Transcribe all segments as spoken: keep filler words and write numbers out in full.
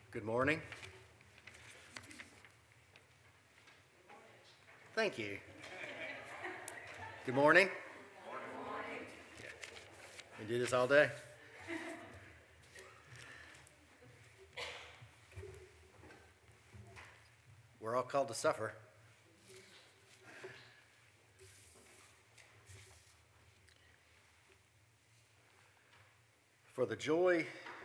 Good morning. Thank you. Good morning. We do this all day. We're all called to suffer. For the joy,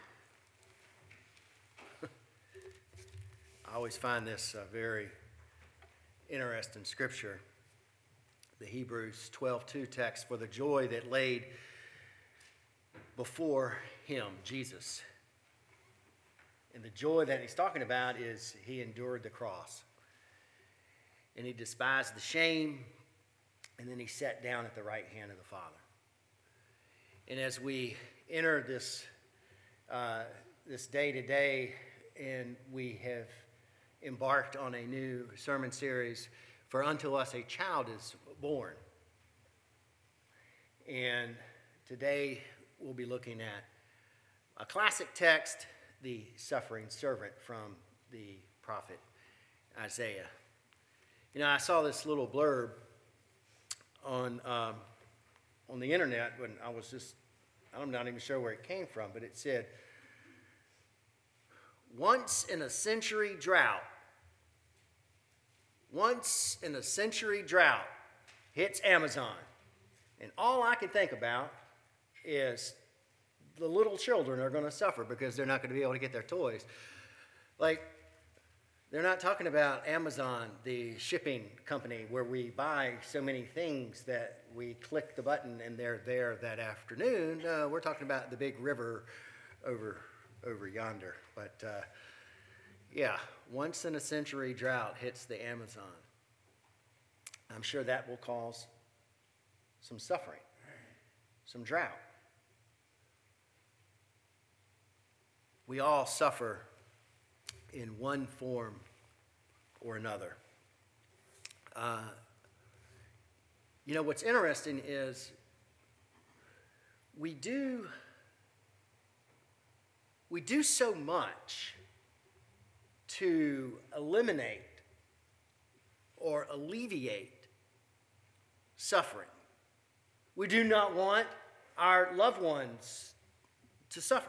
I always find this uh, very interesting scripture. The Hebrews twelve two text, for the joy that laid before him, Jesus. And the joy that he's talking about is he endured the cross. And he despised the shame, and then he sat down at the right hand of the Father. And as we enter this uh, this day to day, and we have embarked on a new sermon series, For Unto Us a Child is Born. And today we'll be looking at a classic text, the suffering servant from the prophet Isaiah. You know, I saw this little blurb on um, on the internet when I was just, I'm not even sure where it came from, but it said, once in a century drought, once in a century drought hits Amazon. And all I can think about is the little children are going to suffer because they're not going to be able to get their toys. Like, they're not talking about Amazon, the shipping company where we buy so many things that we click the button and they're there that afternoon. No, we're talking about the big river over over yonder. But uh, yeah, once in a century drought hits the Amazon. I'm sure that will cause some suffering, some drought. We all suffer in one form or another. Uh, you know, what's interesting is we do we do so much to eliminate or alleviate suffering. We do not want our loved ones to suffer.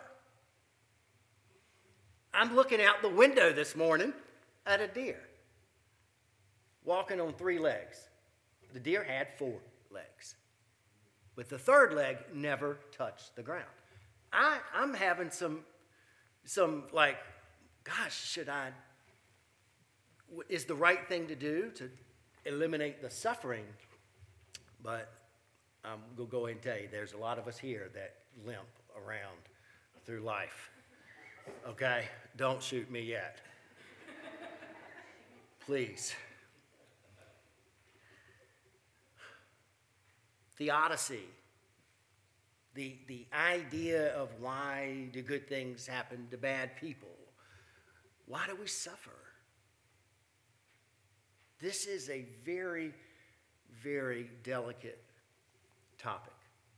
I'm looking out the window this morning at a deer walking on three legs. The deer had four legs, but the third leg never touched the ground. I, I'm having some, some like, gosh, should I, is the right thing to do to eliminate the suffering? But I'm going to go ahead and tell you, there's a lot of us here that limp around through life. Okay, don't shoot me yet. Please. Theodicy, the, the idea of why do good things happen to bad people? Why do we suffer? This is a very, very delicate topic.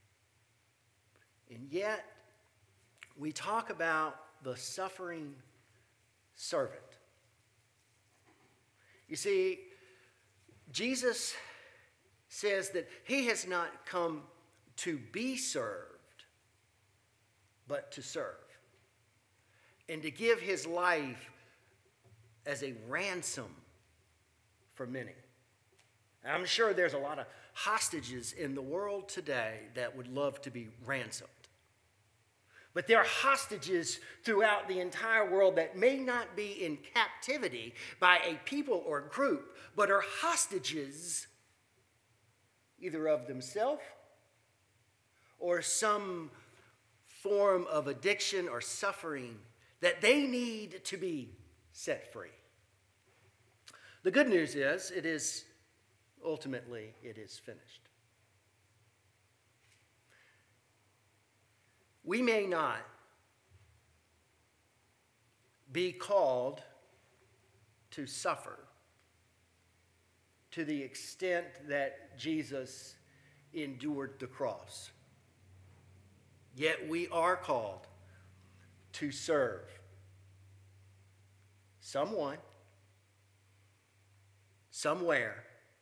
And yet, we talk about the suffering servant. You see, Jesus says that he has not come to be served, but to serve, and to give his life as a ransom for many. I'm sure there's a lot of hostages in the world today that would love to be ransomed. But there are hostages throughout the entire world that may not be in captivity by a people or group, but are hostages either of themselves or some form of addiction or suffering that they need to be set free. The good news is, it is ultimately, it is finished. We may not be called to suffer to the extent that Jesus endured the cross. Yet we are called to serve someone, somewhere,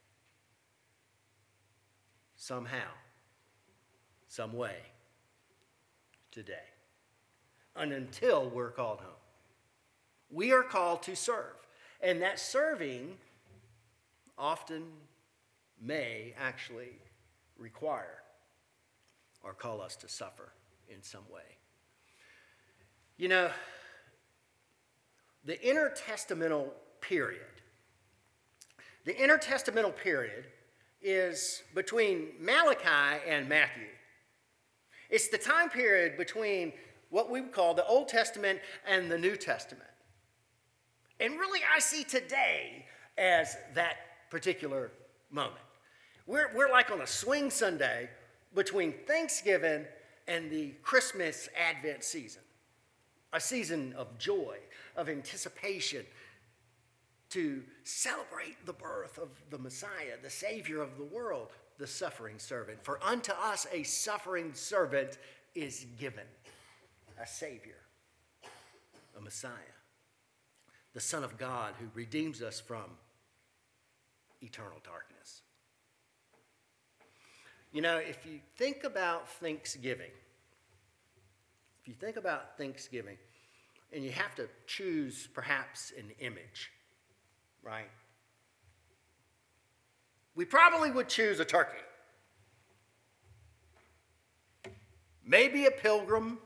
somehow, some way, today, and until we're called home. We are called to serve, and that serving often may actually require or call us to suffer in some way. You know, the intertestamental period, the intertestamental period is between Malachi and Matthew. It's the time period between what we would call the Old Testament and the New Testament. And really, I see today as that particular moment. We're, we're like on a swing Sunday between Thanksgiving and the Christmas Advent season. A season of joy, of anticipation, to celebrate the birth of the Messiah, the Savior of the world, the suffering servant. For unto us a suffering servant is given, a Savior, a Messiah, the Son of God who redeems us from eternal darkness. You know, if you think about Thanksgiving, if you think about Thanksgiving, and you have to choose perhaps an image, right? We probably would choose a turkey. Maybe a pilgrim.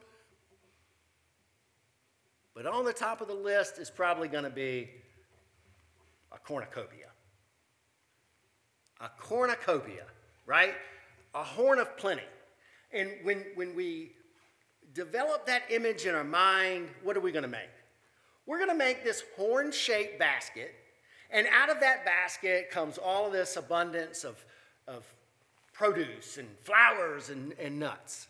But on the top of the list is probably going to be a cornucopia. A cornucopia, right? A horn of plenty. And when, when we develop that image in our mind, what are we going to make? We're going to make this horn-shaped basket, and out of that basket comes all of this abundance of, of produce and flowers and, and nuts.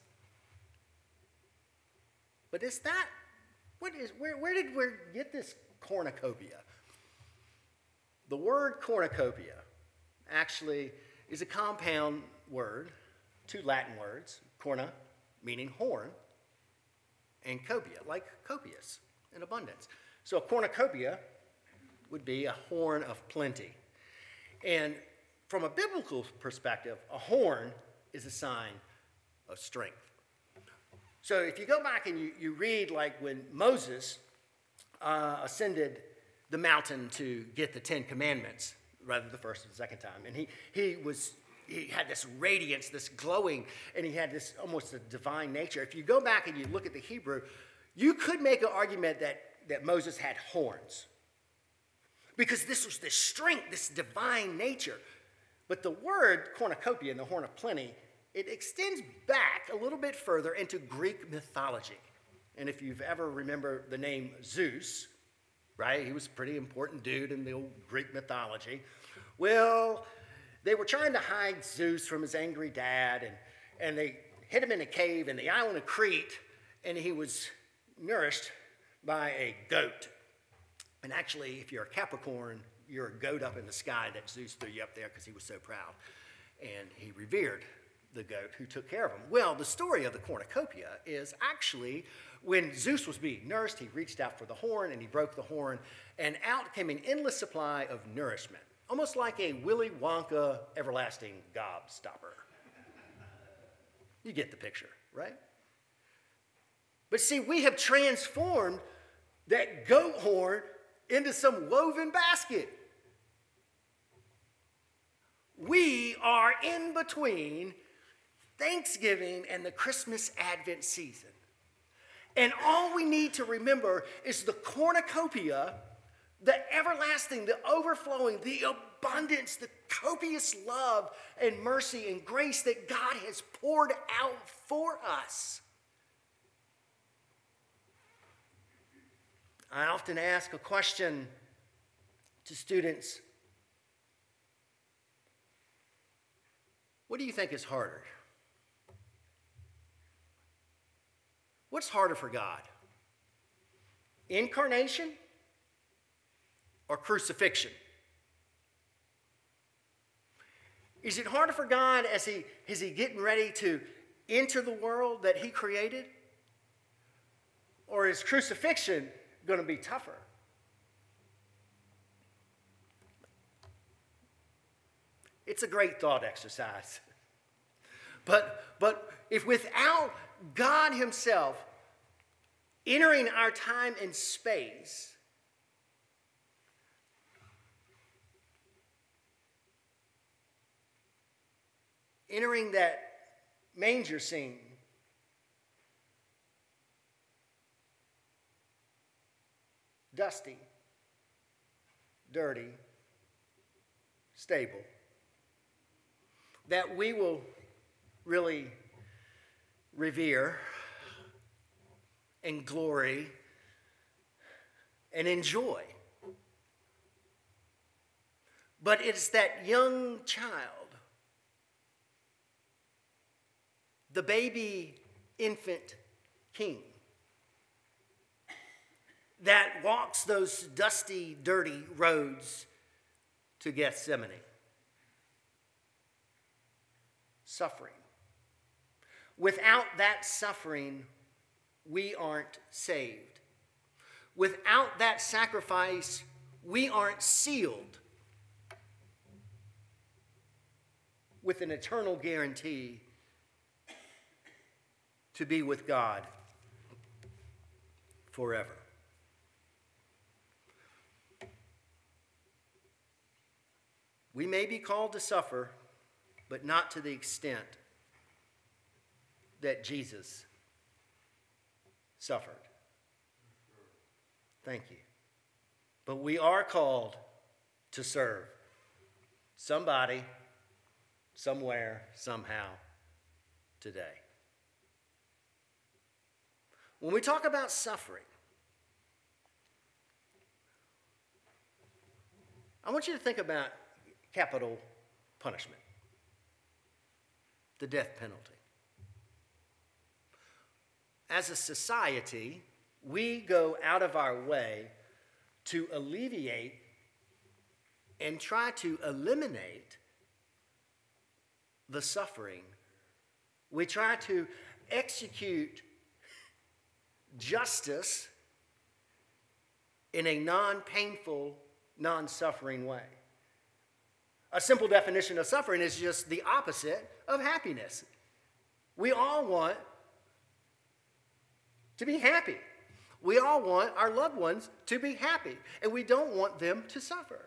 But is that, what is, where, where did we get this cornucopia? The word cornucopia actually is a compound word, two Latin words, corna, meaning horn, and copia, like copious, in abundance. So a cornucopia would be a horn of plenty. And from a biblical perspective, a horn is a sign of strength. So if you go back and you, you read like when Moses uh, ascended the mountain to get the Ten Commandments, rather the first and second time, and he, he was he had this radiance, this glowing, and he had this almost a divine nature. If you go back and you look at the Hebrew, you could make an argument that, that Moses had horns, because this was this strength, this divine nature. But the word cornucopia, and the horn of plenty, it extends back a little bit further into Greek mythology. And if you've ever remember the name Zeus, right? He was a pretty important dude in the old Greek mythology. Well, they were trying to hide Zeus from his angry dad, and, and they hid him in a cave in the island of Crete, and he was nourished by a goat. And actually, if you're a Capricorn, you're a goat up in the sky that Zeus threw you up there because he was so proud. And he revered the goat who took care of him. Well, the story of the cornucopia is actually when Zeus was being nourished, he reached out for the horn and he broke the horn, and out came an endless supply of nourishment, almost like a Willy Wonka everlasting gobstopper. You get the picture, right? But see, we have transformed that goat horn into some woven basket. We are in between Thanksgiving and the Christmas Advent season. And all we need to remember is the cornucopia, the everlasting, the overflowing, the abundance, the copious love and mercy and grace that God has poured out for us. I often ask a question to students. What do you think is harder? What's harder for God? Incarnation or crucifixion? Is it harder for God as he is he getting ready to enter the world that he created? Or is crucifixion going to be tougher? It's a great thought exercise. But, but if without God himself entering our time and space, entering that manger scene, dusty, dirty, stable, that we will really revere and glory and enjoy. But it's that young child, the baby infant king, that walks those dusty, dirty roads to Gethsemane. Suffering. Without that suffering, we aren't saved. Without that sacrifice, we aren't sealed with an eternal guarantee to be with God forever. We may be called to suffer, but not to the extent that Jesus suffered. Thank you. But we are called to serve somebody, somewhere, somehow, today. When we talk about suffering, I want you to think about capital punishment, the death penalty. As a society, we go out of our way to alleviate and try to eliminate the suffering. We try to execute justice in a non-painful, non-suffering way. A simple definition of suffering is just the opposite of happiness. We all want to be happy. We all want our loved ones to be happy, and we don't want them to suffer.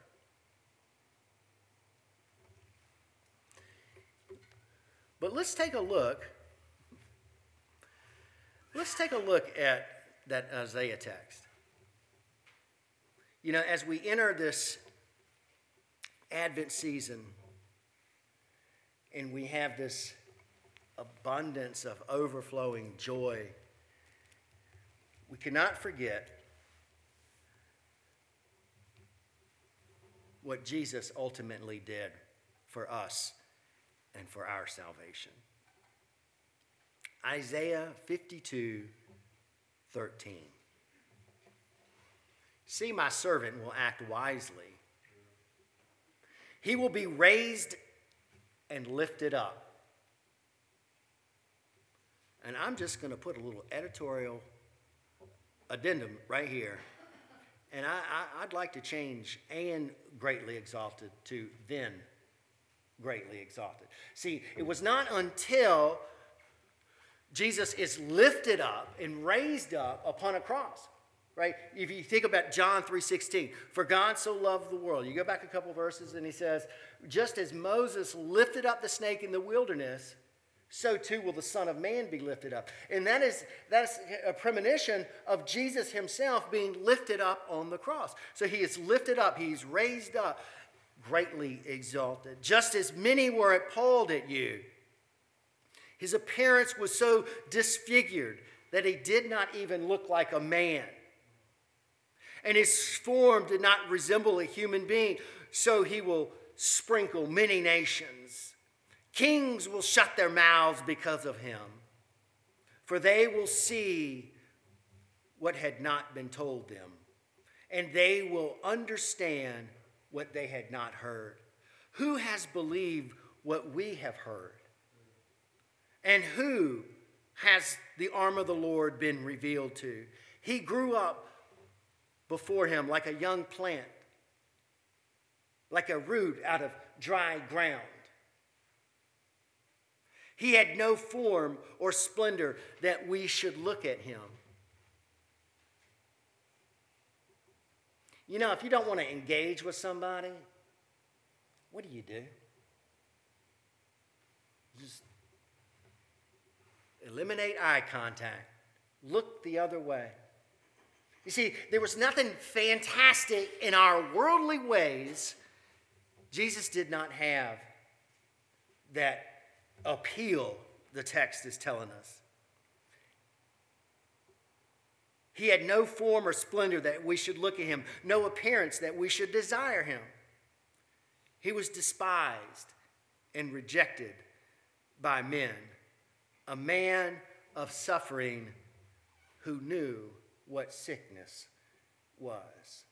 But let's take a look. Let's take a look at that Isaiah text. You know, as we enter this Advent season, and we have this abundance of overflowing joy, we cannot forget what Jesus ultimately did for us and for our salvation. Isaiah fifty-two, thirteen. See, my servant will act wisely. He will be raised and lifted up. And I'm just going to put a little editorial addendum right here. And I, I, I'd like to change "and greatly exalted" to "then greatly exalted." See, it was not until Jesus is lifted up and raised up upon a cross, right? If you think about John three sixteen, for God so loved the world. You go back a couple verses and he says, just as Moses lifted up the snake in the wilderness, so too will the Son of Man be lifted up. And that is that's a premonition of Jesus himself being lifted up on the cross. So he is lifted up, he's raised up, greatly exalted. Just as many were appalled at you. His appearance was so disfigured that he did not even look like a man. And his form did not resemble a human being, so he will sprinkle many nations. Kings will shut their mouths because of him, for they will see what had not been told them, and they will understand what they had not heard. Who has believed what we have heard? And who has the arm of the Lord been revealed to? He grew up before him like a young plant, like a root out of dry ground. He had no form or splendor that we should look at him. You know, if you don't want to engage with somebody, what do you do? Just eliminate eye contact. Look the other way. You see, there was nothing fantastic in our worldly ways. Jesus did not have that appeal the text is telling us. He had no form or splendor that we should look at him, no appearance that we should desire him. He was despised and rejected by men, a man of suffering who knew what sickness was.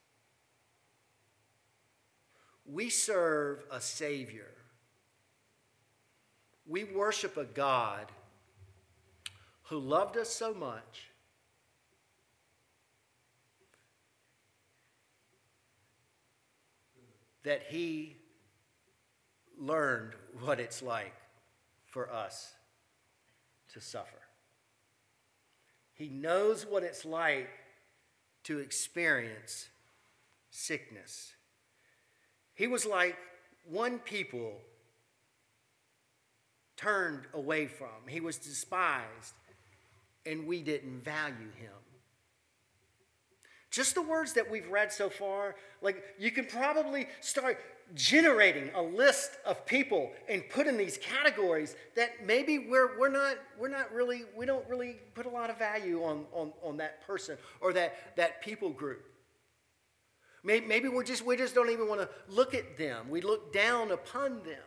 We serve a Savior. We worship a God who loved us so much that he learned what it's like for us to suffer. He knows what it's like to experience sickness. He was like one people turned away from. He was despised, and we didn't value him. Just the words that we've read so far, like you can probably start generating a list of people and put in these categories that maybe we're we're not we're not really we don't really put a lot of value on on, on that person or that, that people group. Maybe, maybe we're just we just don't even want to look at them. We look down upon them.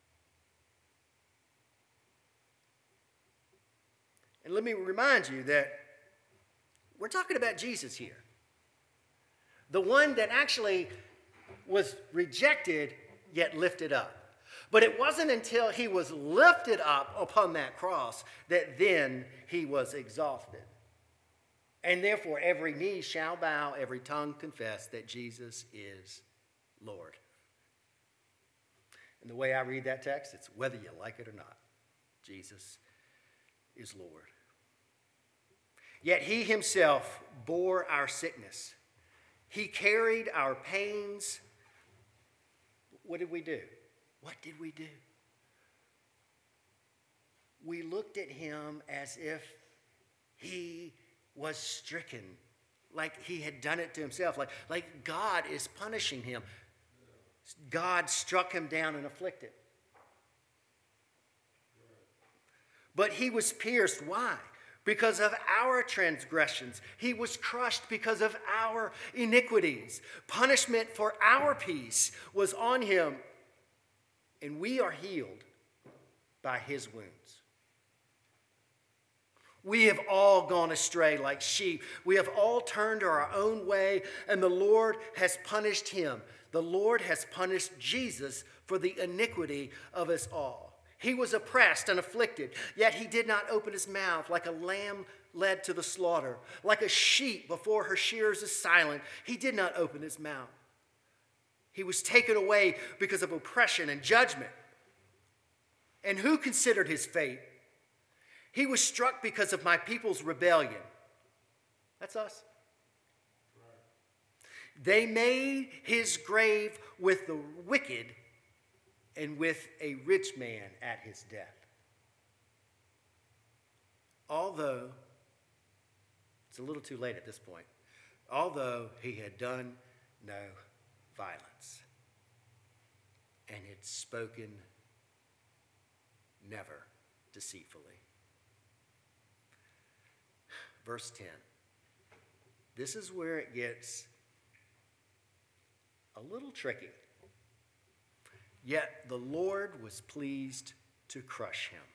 And let me remind you that we're talking about Jesus here. The one that actually was rejected yet lifted up. But it wasn't until he was lifted up upon that cross that then he was exalted. And therefore every knee shall bow, every tongue confess that Jesus is Lord. And the way I read that text, it's whether you like it or not. Jesus is Lord. Yet he himself bore our sickness. He carried our pains. What did we do? What did we do? We looked at him as if he was stricken, like he had done it to himself, like, like God is punishing him. God struck him down and afflicted. But he was pierced. Why? Because of our transgressions. He was crushed because of our iniquities. Punishment for our peace was on him, and we are healed by his wounds. We have all gone astray like sheep. We have all turned our own way, and the Lord has punished him. The Lord has punished Jesus for the iniquity of us all. He was oppressed and afflicted, yet he did not open his mouth. Like a lamb led to the slaughter, like a sheep before her shearers is silent, he did not open his mouth. He was taken away because of oppression and judgment. And who considered his fate? He was struck because of my people's rebellion. That's us. They made his grave with the wicked and with a rich man at his death. Although, it's a little too late at this point, although he had done no violence and had spoken never deceitfully. Verse ten. This is where it gets a little tricky. Yet the Lord was pleased to crush him.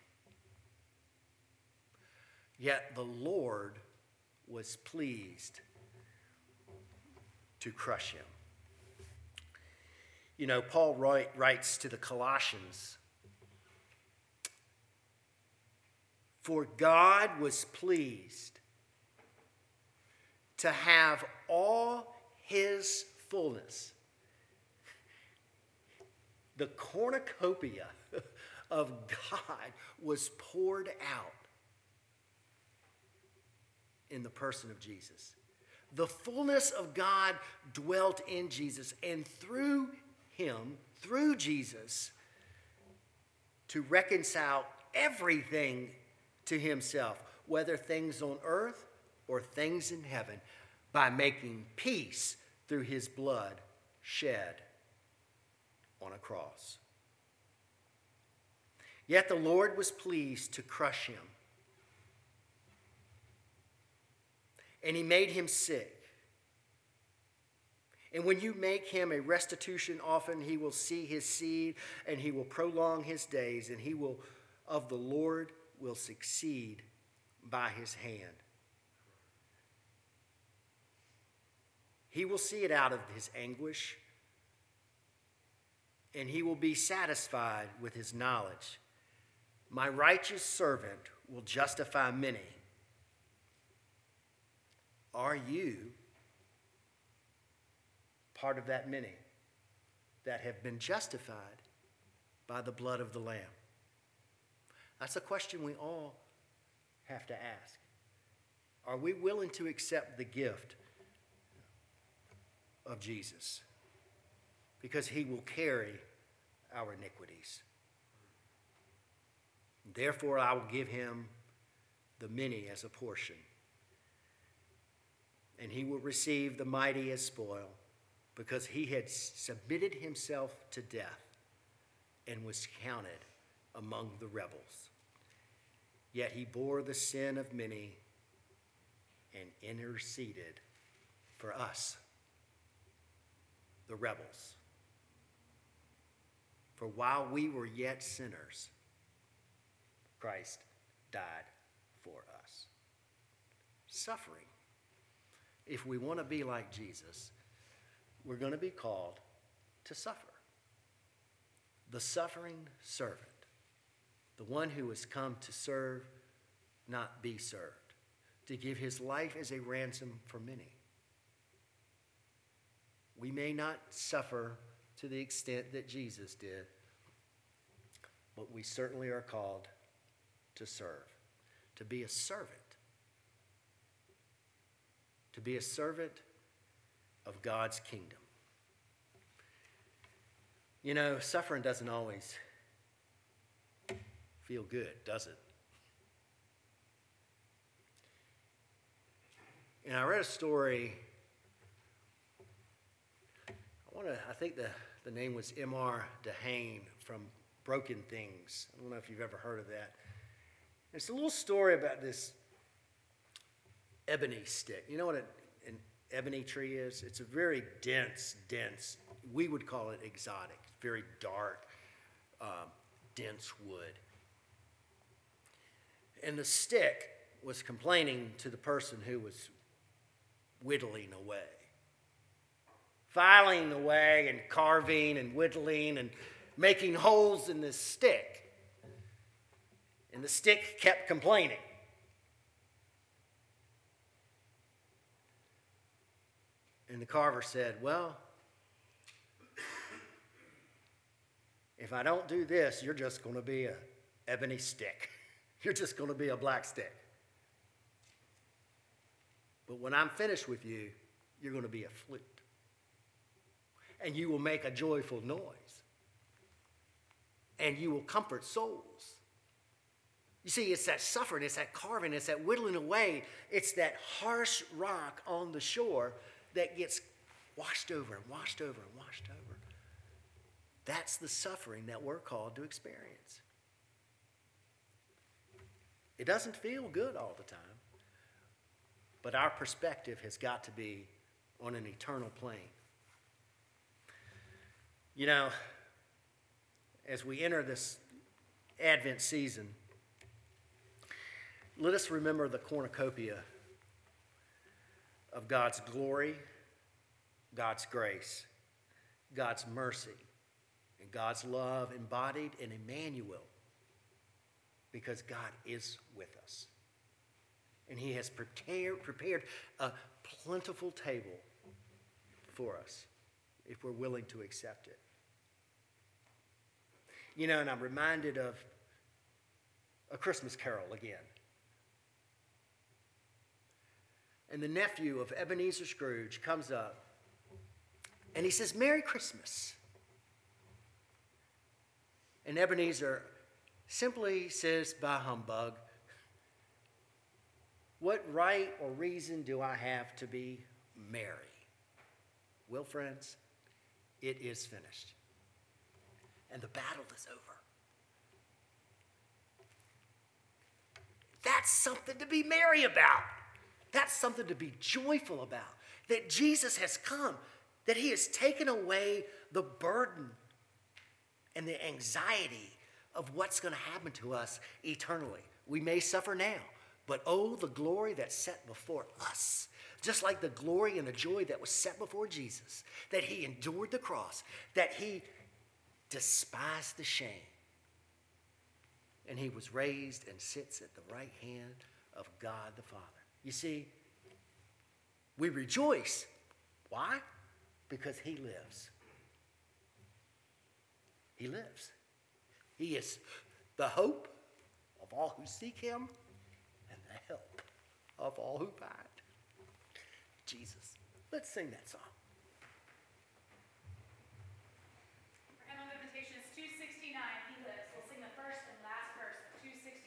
Yet the Lord was pleased to crush him. You know, Paul write, writes to the Colossians, "For God was pleased to have all his fullness," the cornucopia of God was poured out in the person of Jesus. The fullness of God dwelt in Jesus, and through him, through Jesus, to reconcile everything to himself, whether things on earth or things in heaven, by making peace through his blood shed on a cross. Yet the Lord was pleased to crush him, and he made him sick. And when you make him a restitution offering, he will see his seed, and he will prolong his days, and he will of the Lord will succeed by his hand. He will see it out of his anguish, and he will be satisfied with his knowledge. My righteous servant will justify many. Are you part of that many that have been justified by the blood of the Lamb? That's a question we all have to ask. Are we willing to accept the gift of Jesus? Because he will carry our iniquities. Therefore, I will give him the many as a portion, and he will receive the mighty as spoil, because he had submitted himself to death and was counted among the rebels. Yet he bore the sin of many and interceded for us, the rebels. For while we were yet sinners, Christ died for us. Suffering. If we want to be like Jesus, we're going to be called to suffer. The suffering servant, the one who has come to serve, not be served, to give his life as a ransom for many. We may not suffer to the extent that Jesus did, but we certainly are called to serve, to be a servant, to be a servant of God's kingdom. You know, suffering doesn't always feel good, does it? And I read a story. I want to. I think the, the name was M R DeHaan from Broken Things. I don't know if you've ever heard of that. It's a little story about this ebony stick. You know what a, an ebony tree is? It's a very dense, dense. We would call it exotic. Very dark, um, dense wood. And the stick was complaining to the person who was whittling away. Filing away and carving and whittling and making holes in this stick. And the stick kept complaining. And the carver said, well, if I don't do this, you're just going to be an ebony stick. You're just going to be a black stick. But when I'm finished with you, you're going to be a flute. And you will make a joyful noise. And you will comfort souls. You see, it's that suffering, it's that carving, it's that whittling away. It's that harsh rock on the shore that gets washed over and washed over and washed over. That's the suffering that we're called to experience. It doesn't feel good all the time, but our perspective has got to be on an eternal plane. You know, as we enter this Advent season, let us remember the cornucopia of God's glory, God's grace, God's mercy, and God's love embodied in Emmanuel, because God is with us. And he has prepared, prepared a plentiful table for us if we're willing to accept it. You know, and I'm reminded of A Christmas Carol again. And the nephew of Ebenezer Scrooge comes up and he says, "Merry Christmas." And Ebenezer simply says, "By humbug, what right or reason do I have to be merry?" Well, friends, it is finished. And the battle is over. That's something to be merry about. That's something to be joyful about. That Jesus has come, that he has taken away the burden and the anxiety of what's going to happen to us eternally. We may suffer now, but oh, the glory that's set before us. Just like the glory and the joy that was set before Jesus, that he endured the cross, that he despised the shame, and he was raised and sits at the right hand of God the Father. You see, we rejoice. Why? Because he lives. He lives. He is the hope of all who seek him and the help of all who find. Jesus. Let's sing that song.